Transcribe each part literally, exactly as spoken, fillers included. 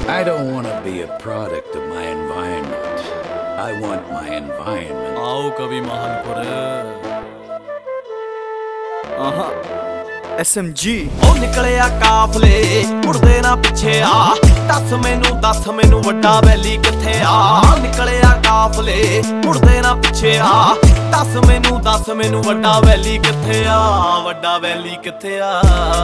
I don't want to be a product of my environment. I want my environment. आओ कभी महानपुर आहा S M G ਉਹ ਨਿਕਲਿਆ ਕਾਫਲੇ ਮੁੜਦੇ ਨਾ ਪਿੱਛੇ ਆ ਦੱਸ ਮੈਨੂੰ ਦੱਸ ਮੈਨੂੰ ਵੱਡਾ ਵੈਲੀ ਕਿੱਥੇ ਆ ਨਿਕਲਿਆ ਕਾਫਲੇ ਮੁੜਦੇ ਨਾ ਪਿੱਛੇ ਆ ਦੱਸ ਮੈਨੂੰ ਦੱਸ ਮੈਨੂੰ ਵੱਡਾ ਵੈਲੀ ਕਿੱਥੇ ਆ ਵੱਡਾ ਵੈਲੀ ਕਿੱਥੇ ਆ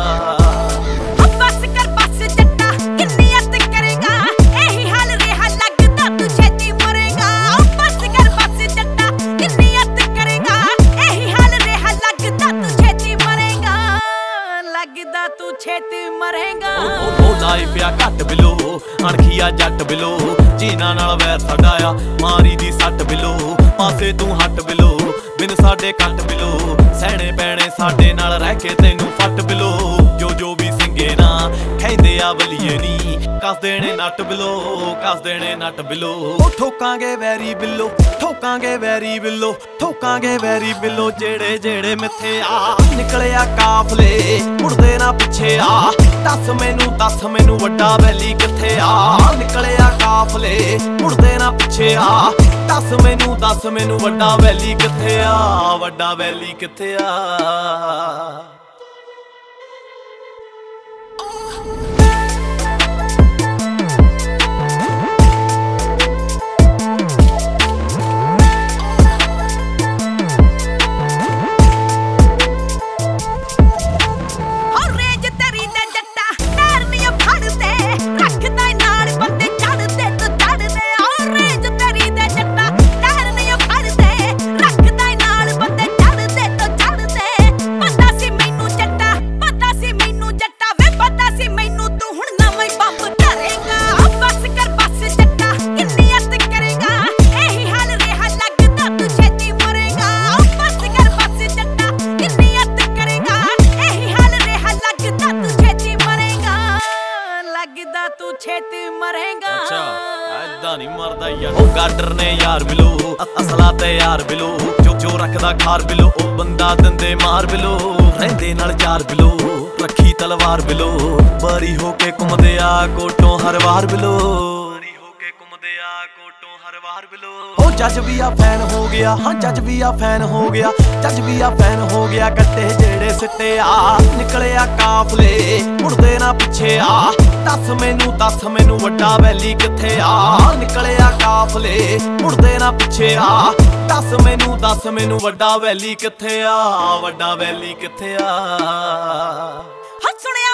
ਬਸ ਕਰ ਬਸ ਜੱਟਾ ਕਿੰਨੀ ਅੱਤ ਕਰੇਗਾ ਇਹੀ ਹਾਲ ਰਿਹਾ ਲੱਗਦਾ ਤੂੰ ਛੇਤੀ ਮਰੇਗਾ ਬਸ ਕਰ ਬਸ ਜੱਟਾ ਕਿੰਨੀ ਅੱਤ ਕਰੇਗਾ ਇਹੀ ਹਾਲ ਰਿਹਾ ਲੱਗਦਾ ਤੂੰ ਛੇਤੀ ਮਰੇਗਾ ਲੱਗਦਾ ਤੂੰ ਛੇਤੀ ਮਰੇਗਾ ਉਹ ਲਾਈ ਪਿਆ ਘੱਟ ਬਿਲੋ ਅਣਖੀਆ ਜੱਟ ਬਿਲੋ ਜੀਨਾ ਨਾਲ ਵੈਰ ਸਾਡਾ ਆ ਮਾਰੀ ਦੀ ਸੱਟ ਬਿਲੋ ਪਾਸੇ ਤੂੰ ਹੱਟ ਬਿਲੋ ਬਿਨ ਸਾਡੇ ਕੱਟ ਬਿਲੋ ਸਹਿਣੇ ਪੈਣੇ ਸਾਡੇ ਨਾਲ ਰਹਿ ਕੇ ਤੈਨੂੰ ਫੱਟ ਬਿਲੋ ਜੋ ਜੋ ਵੀ ਸਿੰਗੇ ਨਾ ਕਹਿੰਦੇ ਆ ਬਲੀਏ ਨੀ ਕੱਸ ਦੇਣੇ ਨੱਟ ਬਿਲੋ ਕੱਸ ਦੇਣੇ ਨੱਟ ਬਿਲੋ ਉਹ ਠੋਕਾਂਗੇ ਵੈਰੀ ਬਿਲੋ ਠੋਕਾਂਗੇ ਵੈਰੀ ਬਿਲੋ ਠੋਕਾਂਗੇ ਵੈਰੀ ਬਿਲੋ ਜਿਹੜੇ ਜਿਹੜੇ ਮਿੱਥੇ ਆ ਨਿਕਲਿਆ ਕਾਫਲੇ ਮੁੜਦੇ ਨਾ ਪਿੱਛੇ ਆ ਦੱਸ ਮੈਨੂੰ ਦੱਸ ਮੈਨੂੰ ਵੱਡਾ ਵੈਲੀ ਕਿੱਥੇ ਆ ਨਿਕਲਿਆ ਕਾਫਲੇ ਮੁੜਦੇ ਨਾ ਪਿੱਛੇ ਆ ਦੱਸ ਮੈਨੂੰ ਦੱਸ ਮੈਨੂੰ ਵੱਡਾ ਵੈਲੀ ਕਿੱਥੇ ਆ ਵੱਡਾ ਵੈਲੀ ਕਿੱਥੇ ਆ ਤੂੰ ਛੇਤੀ ਮਰੇਗਾ ਅੱਛਾ ਐਦਾਂ ਨਹੀਂ ਮਰਦਾ ਯਾਰ ਉਹ ਗਾਡਰ ਨੇ ਯਾਰ ਬਿਲੋ ਅਸਲਾ ਤੇ ਯਾਰ ਬਿਲੋ ਜੋ ਜੋ ਰੱਖਦਾ ਖਾਰ ਬਿਲੋ ਉਹ ਬੰਦਾ ਦੰਦੇ ਮਾਰ ਬਿਲੋ ਰਹਿੰਦੇ ਨਾਲ ਚਾਰ ਬਿਲੋ ਰੱਖੀ ਤਲਵਾਰ ਬਿਲੋ ਬਾਰੀ ਹੋ ਕੇ ਘੁੰਮਦੇ ਆ ਕੋਟੋਂ ਹਰ ਵਾਰ ਬਿਲੋ ਬਾਰੀ ਹੋ ਕੇ ਘੁੰਮਦੇ ਆ ਕੋਟੋਂ ਹਰ ਵਾਰ ਬਿਲੋ ਉਹ ਜੱਜ ਵੀ ਆ ਫੈਨ ਹੋ ਗਿਆ ਹਾਂ ਜੱਜ ਵੀ ਆ ਫੈਨ ਹੋ ਗਿਆ ਜੱਜ ਵੀ ਆ ਫੈਨ ਹੋ ਗਿਆ ਕੱਟੇ ਜਿਹੜੇ ਸਿੱਟੇ ਆ ਨਿਕਲਿਆ ਕਾਫਲੇ ਮੁੜਦੇ ਨਾ ਪਿੱਛੇ ਆ ਦੱਸ ਮੈਨੂੰ ਦੱਸ ਮੈਨੂੰ ਵੱਡਾ ਵੈਲੀ ਕਿੱਥੇ ਆ ਨਿਕਲਿਆ ਕਾਫਲੇ ਮੁੜਦੇ ਨਾ ਪਿੱਛੇ ਆ ਦੱਸ ਮੈਨੂੰ ਦੱਸ ਮੈਨੂੰ ਵੱਡਾ ਵੈਲੀ ਕਿੱਥੇ ਆ ਵੱਡਾ ਵੈਲੀ ਕਿੱਥੇ ਆ ਹਾਂ ਸੁਣਿਆ